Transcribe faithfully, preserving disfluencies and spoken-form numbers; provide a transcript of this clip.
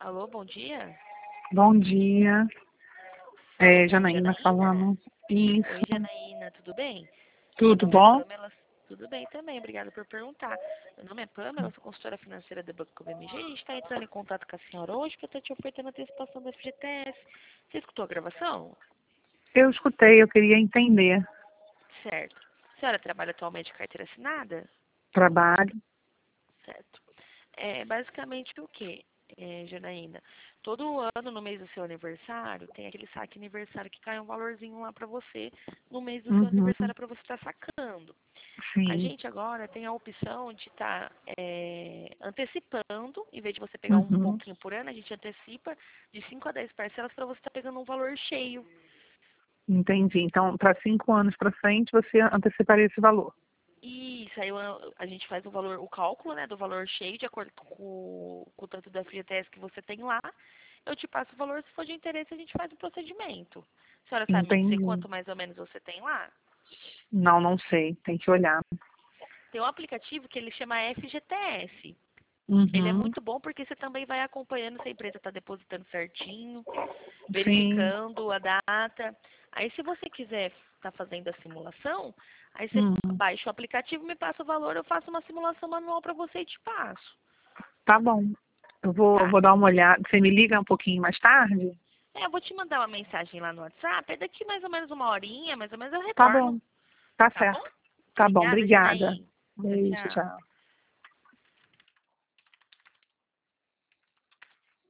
Alô, bom dia. Bom dia. Fala É, com a Janaína falando. Isso. Oi, Janaína, tudo bem? Meu Tudo nome é bom? Pamela. Tudo bem também, obrigada por perguntar. Meu nome é Pamela, eu sou consultora financeira do Banco B M G. A gente está entrando em contato com a senhora hoje para estar te ofertando antecipação da F G T S. Você escutou a gravação? Eu escutei, eu queria entender. Certo. A senhora trabalha atualmente com carteira assinada? Trabalho. Certo. É basicamente o quê, é, Janaína? Todo ano, no mês do seu aniversário, tem aquele saque aniversário que cai um valorzinho lá para você no mês do seu Uhum. aniversário para você estar sacando. A Sim. gente agora tem a opção de estar é, antecipando, em vez de você pegar um Uhum. pouquinho por ano, a gente antecipa de cinco a dez parcelas para você estar pegando um valor cheio. Entendi. Então, para cinco anos para frente, você anteciparia esse valor. Isso, aí eu- a gente faz o valor, o cálculo, né, do valor cheio, de acordo com, com o tanto da F G T S que você tem lá. Eu te passo o valor, se for de interesse, a gente faz o procedimento. A senhora sabe me dizer Entendi. quanto mais ou menos você tem lá? Não, não sei. Tem que olhar. Tem um aplicativo que ele chama F G T S. Ele é Uhum. muito bom porque você também vai acompanhando se a empresa está depositando certinho, Sim. verificando a data. Aí, se você quiser estar fazendo a simulação, aí você Uhum. baixa o aplicativo, me passa o valor, eu faço uma simulação manual para você e te passo. Tá bom. Eu vou, eu Tá? vou dar uma olhada. Você me liga um pouquinho mais tarde? É, eu vou te mandar uma mensagem lá no WhatsApp. É daqui mais ou menos uma horinha, mais ou menos eu Tá retorno. bom. Tá Tá bom? certo. Tá bom. Obrigada, Obrigada. Janaí. Tchau, Beijo, tchau. tchau.